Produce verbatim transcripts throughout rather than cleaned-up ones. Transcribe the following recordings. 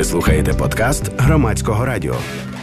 Ви слухаєте подкаст Громадського радіо.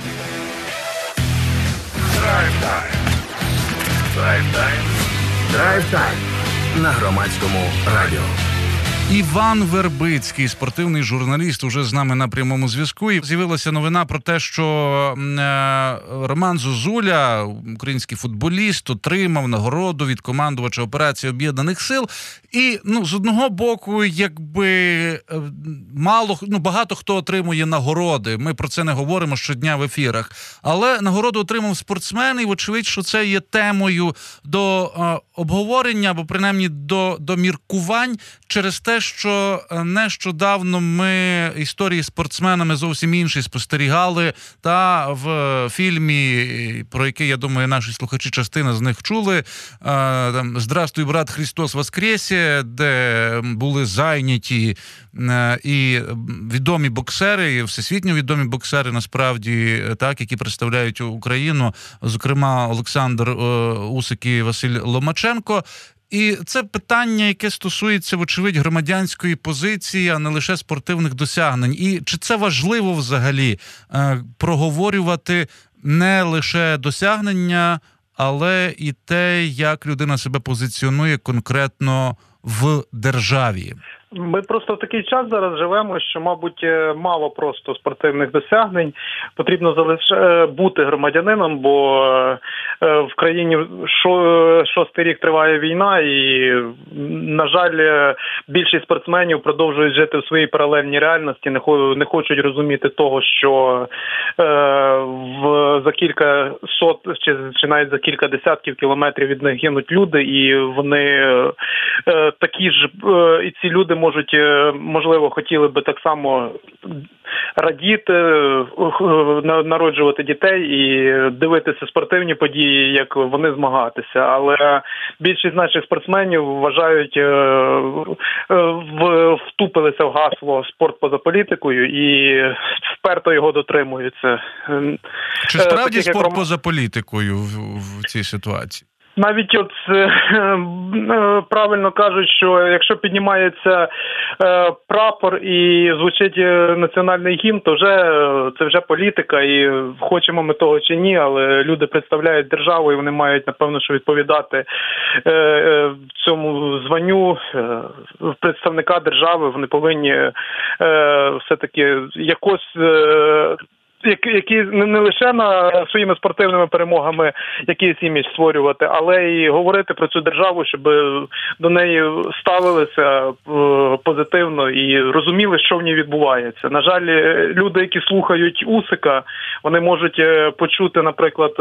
Драйв-тайм. Драйв-тайм. Драйв-тайм. На Громадському радіо. Іван Вербицький, спортивний журналіст, уже з нами на прямому зв'язку. І з'явилася новина про те, що е, Роман Зозуля, український футболіст, отримав нагороду від командувача операції Об'єднаних сил. І, ну, з одного боку, якби мало, ну, багато хто отримує нагороди. Ми про це не говоримо щодня в ефірах. Але нагороду отримав спортсмен, і вочевидь, що це є темою до е, обговорення, або принаймні до, до міркувань через те, що нещодавно ми історії з спортсменами зовсім інші спостерігали, та в фільмі, про який, я думаю, наші слухачі частина з них чули, там «Здравствуй, брат, Христос воскресе», де були зайняті і відомі боксери, і всесвітньо відомі боксери, насправді, так, які представляють Україну, зокрема Олександр Усик і Василь Ломаченко. І це питання, яке стосується, вочевидь, громадянської позиції, а не лише спортивних досягнень. І чи це важливо взагалі е, проговорювати не лише досягнення, але і те, як людина себе позиціонує конкретно в державі? Ми просто в такий час зараз живемо, що, мабуть, мало просто спортивних досягнень. Потрібно залише бути громадянином, бо в країні шостий рік триває війна і, на жаль, більшість спортсменів продовжують жити в своїй паралельній реальності, не хочуть розуміти того, що за кілька сот чи, чи навіть за кілька десятків кілометрів від них гинуть люди, і вони такі ж, і ці люди можуть, можливо, хотіли би так само радіти, народжувати дітей і дивитися спортивні події, як вони змагатися. Але більшість наших спортсменів вважають, втупилися в гасло «спорт поза політикою» і вперто його дотримуються. Чи справді Таких, спорт як... поза політикою в, в цій ситуації? Навіть от е, правильно кажуть, що якщо піднімається е, прапор і звучить національний гімн, то вже це вже політика, і хочемо ми того чи ні, але люди представляють державу, і вони мають, напевно, що відповідати е, е, цьому званню е, представника держави. Вони повинні е, все-таки якось... Е, які не лише на своїми спортивними перемогами якийсь імідж створювати, але і говорити про цю державу, щоб до неї ставилися позитивно і розуміли, що в ній відбувається. На жаль, люди, які слухають Усика, вони можуть почути, наприклад,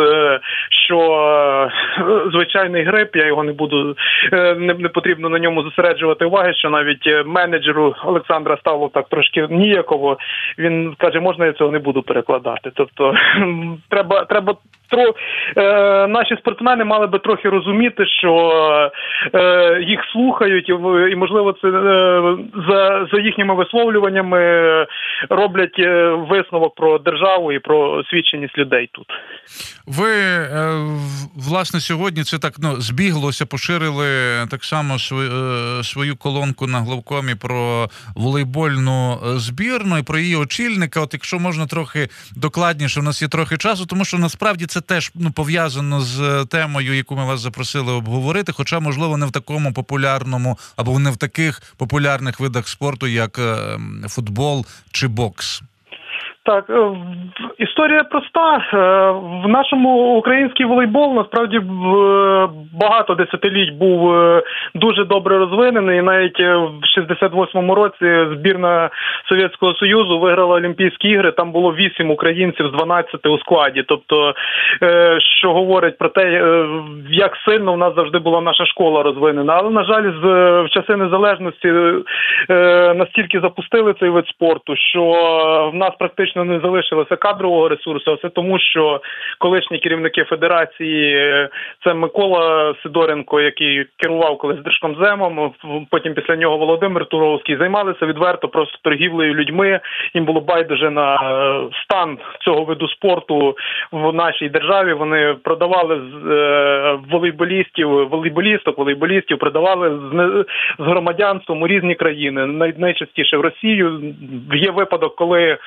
що звичайний грип, я його не буду, не, не потрібно на ньому зосереджувати уваги, що навіть менеджеру Олександра стало так трошки ніяково. Він каже, можна я цього не буду перекладати. Тобто треба, треба тро, е, наші спортсмени мали би трохи розуміти, що е, їх слухають і, і можливо, це е, за, за їхніми висловлюваннями роблять висновок про державу і про освіченість людей тут. Ви, е, власне, сьогодні це так, ну, збіглося, поширили так само свою, е, свою колонку на главкомі про волейбольну збірну і про її очільника. От якщо можна трохи докладніше, у нас є трохи часу, тому що насправді це теж, ну, пов'язано з темою, яку ми вас запросили обговорити, хоча, можливо, не в такому популярному, або не в таких популярних видах спорту, як футбол чи бокс. Так, історія проста. В нашому український волейбол, насправді, багато десятиліть був дуже добре розвинений. Навіть в шістдесят восьмому році збірна Совєтського Союзу виграла Олімпійські ігри. Там було вісім українців з дванадцяти у складі. Тобто, що говорить про те, як сильно в нас завжди була наша школа розвинена. Але, на жаль, в часи незалежності настільки запустили цей вид спорту, що в нас практично фактично не залишилося кадрового ресурсу, а це тому, що колишні керівники федерації, це Микола Сидоренко, який керував колись Держкомземом, потім після нього Володимир Туровський, займалися відверто просто торгівлею людьми, їм було байдуже на стан цього виду спорту в нашій державі, вони продавали волейболістів, волейболісток, волейболістів, продавали з, з громадянством у різні країни, най, найчастіше в Росію. Є випадок, коли е,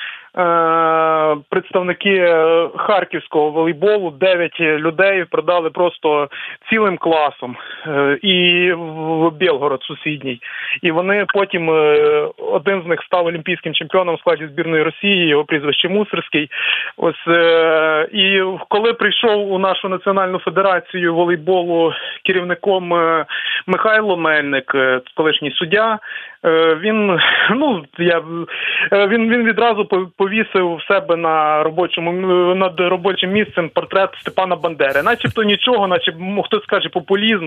представники харківського волейболу, дев'ять людей продали просто цілим класом е, і в Білгород сусідній. І вони потім, е, один з них став олімпійським чемпіоном в складі збірної Росії, його прізвище Мусорський. Ось, е, і коли прийшов у нашу національну федерацію волейболу керівником е, Михайло Мельник, е, колишній суддя, е, він, ну, я, е, він, він відразу повісив в себе на робочому, над робочим місцем портрет Степана Бандери. Начебто нічого, начебто, хтось скаже, популізм,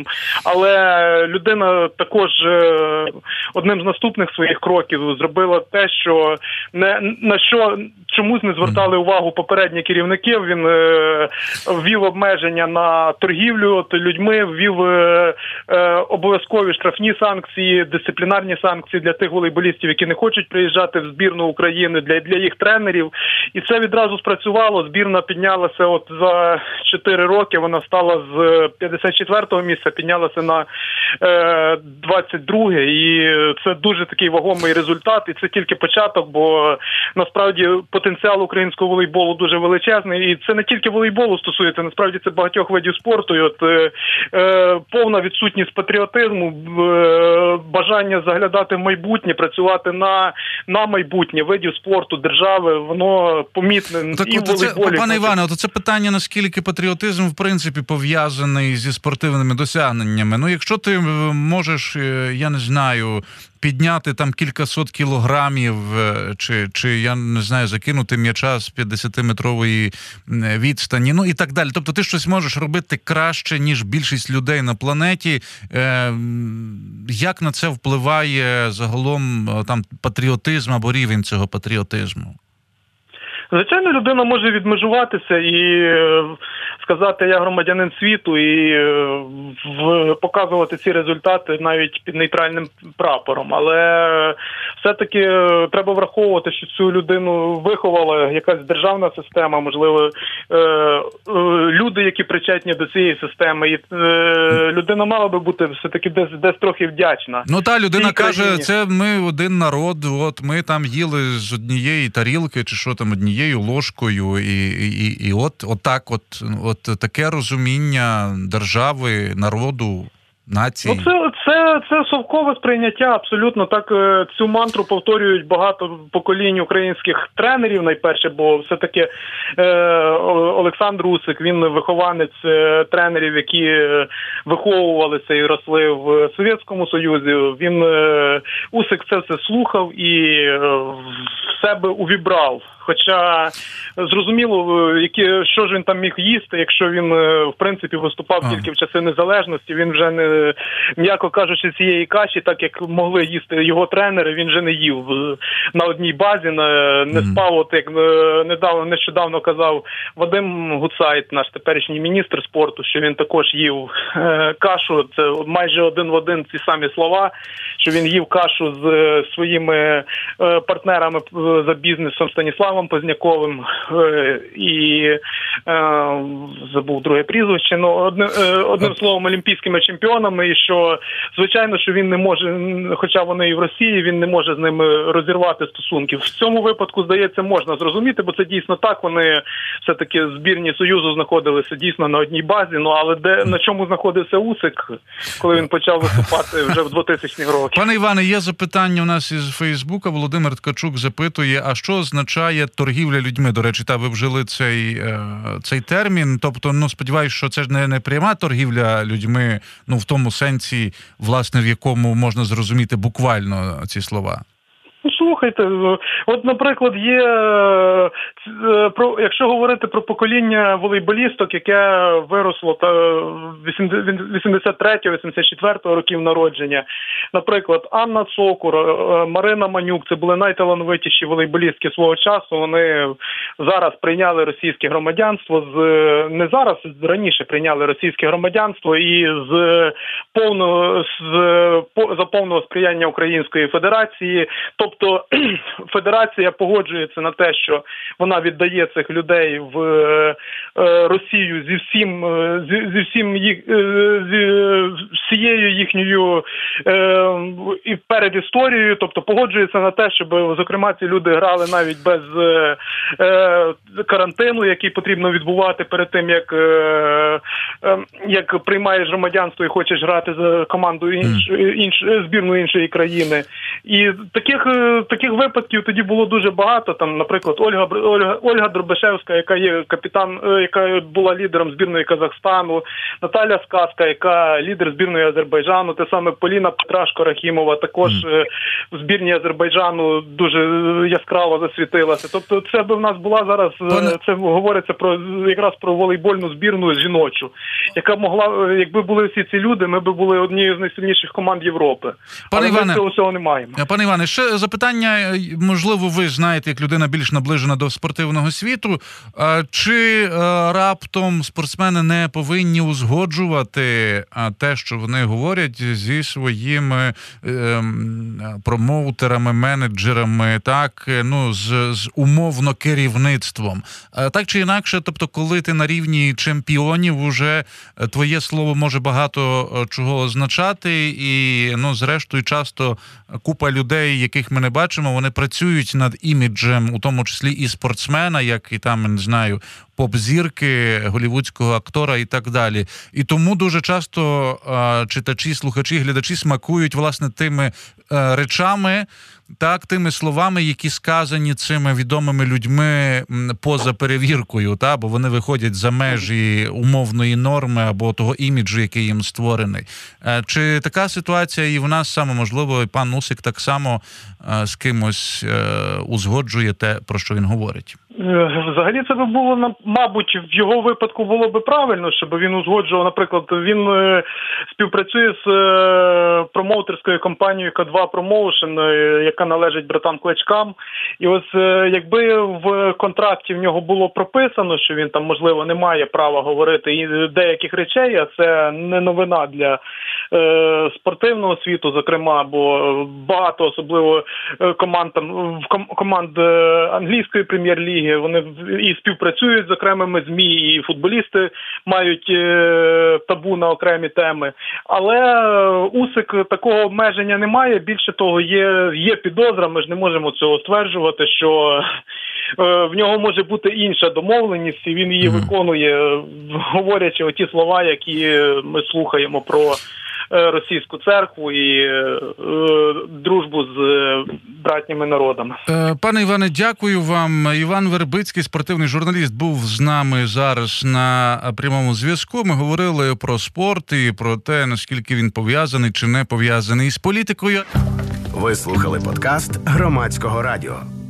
але людина також е, одним з наступних своїх кроків зробила те, що не, на що чомусь не звертали увагу попередні керівники. Він е, ввів обмеження на торгівлю людьми, ввів е, е, обов'язкові штрафні санкції, дисциплінарні санкції для тих волейболістів, які не хочуть приїжджати в збірну України, для, для їх тренерів. І це відразу спрацювало. Збірна піднялася от за чотири роки, вона стала з п'ятдесят четвертого місця, піднялася на е, двадцять друге. І це дуже такий вагомий результат. І це тільки початок, бо насправді потенціал українського волейболу дуже величезний. І це не тільки волейболу стосується, насправді це багатьох видів спорту. І от е, е, повна відсутність патріотизму, е, бажання заглядати в майбутнє, працювати на, на майбутнє видів спорту, держави, воно помітне так, і в волейболі. Це, пане Іване, от це питання, наскільки патріотизм, в принципі, пов'язаний зі спортивними досягненнями. Ну, якщо ти можеш, я не знаю, підняти там кількасот кілограмів, чи, чи я не знаю, закинути м'яча з п'ятдесятиметрової відстані, ну і так далі. Тобто ти щось можеш робити краще, ніж більшість людей на планеті. Е, як на це впливає загалом там патріотизм або рівень цього патріотизму? Звичайно, людина може відмежуватися і сказати, я громадянин світу, і в, показувати ці результати навіть під нейтральним прапором. Але все-таки треба враховувати, що цю людину виховала якась державна система, можливо, е, е, люди, які причетні до цієї системи. І е, людина мала би бути все-таки десь, десь трохи вдячна. Ну та людина каже, це ми один народ, от ми там їли з однієї тарілки, чи що там, однією ложкою, і, і, і от, от так от, от таке розуміння держави, народу, нації. Ну, це, це, це совкове сприйняття, абсолютно. Так, цю мантру повторюють багато поколінь українських тренерів, найперше, бо все-таки е, Олександр Усик, він вихованець тренерів, які виховувалися і росли в Совєтському Союзі. Він, е, Усик це все слухав і е, в себе увібрав. Хоча зрозуміло, які, що ж він там міг їсти, якщо він, в принципі, виступав а. тільки в часи незалежності, він вже не, м'яко кажучи, цієї каші, так як могли їсти його тренери, він вже не їв на одній базі, не, не спав, от як недавно, нещодавно казав Вадим Гуцайт, наш теперішній міністр спорту, що він також їв е, кашу, це майже один в один ці самі слова, що він їв кашу з своїми е, партнерами за бізнесом Станіславом Позняковим е, і е, забув друге прізвище, ну, одним, е, одним словом, олімпійськими чемпіонами, і що, звичайно, що він не може, хоча вони і в Росії, він не може з ними розірвати стосунки. В цьому випадку, здається, можна зрозуміти, бо це дійсно так, вони все-таки збірні Союзу знаходилися дійсно на одній базі, ну, але де, на чому знаходився Усик, коли він почав виступати вже в двотисячні роки? Пане Іване, є запитання у нас із Фейсбука. Володимир Ткачук запитує, а що означає торгівля людьми? До речі, та ви вжили цей, цей термін. Тобто, ну, сподіваюся, що це ж не, не пряма торгівля людьми, ну, в тому сенсі, власне, в якому можна зрозуміти буквально ці слова. слухайте. От, наприклад, є, про, якщо говорити про покоління волейболісток, яке виросло та вісімдесят третього - вісімдесят четвертого років народження. Наприклад, Анна Цокур, Марина Манюк, це були найталановитіші волейболістки свого часу. Вони зараз прийняли російське громадянство, з не зараз, раніше прийняли російське громадянство і з повного з за повного сприяння Української Федерації. Тобто Федерація погоджується на те, що вона віддає цих людей в Росію зі всім зі, зі всім їх зі всією їхньою і перед історією, тобто погоджується на те, щоб, зокрема, ці люди грали навіть без карантину, який потрібно відбувати перед тим, як, як приймаєш громадянство і хочеш грати за команду інш, інш, збірну іншої країни. І таких, таких випадків тоді було дуже багато. Там, наприклад, Ольга, Ольга, Ольга Дробишевська, яка є капітан, яка була лідером збірної Казахстану, Наталя Сказка, яка лідер збірної Азербайджану, те саме Поліна Петрашко-Рахімова, також mm. в збірні Азербайджану дуже яскраво засвітилася. Тобто це б в нас була зараз, Пане... це говориться про якраз про волейбольну збірну жіночу, яка могла, якби були всі ці люди, ми б були однією з найсильніших команд Європи. Пане Але Іване, ми цього всього не маємо. Пане Іване, ще запитання, можливо, ви знаєте, як людина більш наближена до спортивного світу, чи раптом спортсмени не повинні узгоджувати те, що вони говорять зі своїми промоутерами, менеджерами, так, ну, з, з умовно керівництвом. Так чи інакше, тобто, коли ти на рівні чемпіонів, уже твоє слово може багато чого означати, і, ну, зрештою, часто купа людей, яких ми не бачимо, вони працюють над іміджем, у тому числі і спортсмена, як і там, не знаю, поп-зірки, голівудського актора і так далі. І тому дуже часто а, читачі, слухачі, глядачі смакують, власне, тими а, речами, так, тими словами, які сказані цими відомими людьми поза перевіркою, та, бо вони виходять за межі умовної норми або того іміджу, який їм створений. Чи така ситуація і в нас саме, можливо, і пан Усик так само з кимось узгоджує те, про що він говорить? Взагалі це би було, мабуть, в його випадку було би правильно, щоб він узгоджував, наприклад, він співпрацює з промоутерською компанією Ка два Промоушен, яка належить братам Кличкам. І ось якби в контракті в нього було прописано, що він там, можливо, не має права говорити деяких речей, а це не новина для е, спортивного світу, зокрема, бо багато, особливо команд, там, команд англійської прем'єр-ліги, вони і співпрацюють з окремими ЗМІ, і футболісти мають е, табу на окремі теми. Але Усик такого обмеження немає. Більше того, є, є підозра, ми ж не можемо цього стверджувати, що е, в нього може бути інша домовленість, і він її mm-hmm. виконує, говорячи оті слова, які ми слухаємо про російську церкву і е, дружбу з братніми народами. Пане Іване, дякую вам. Іван Вербицький, спортивний журналіст, був з нами зараз на прямому зв'язку. Ми говорили про спорт і про те, наскільки він пов'язаний чи не пов'язаний з політикою. Ви слухали подкаст Громадського радіо.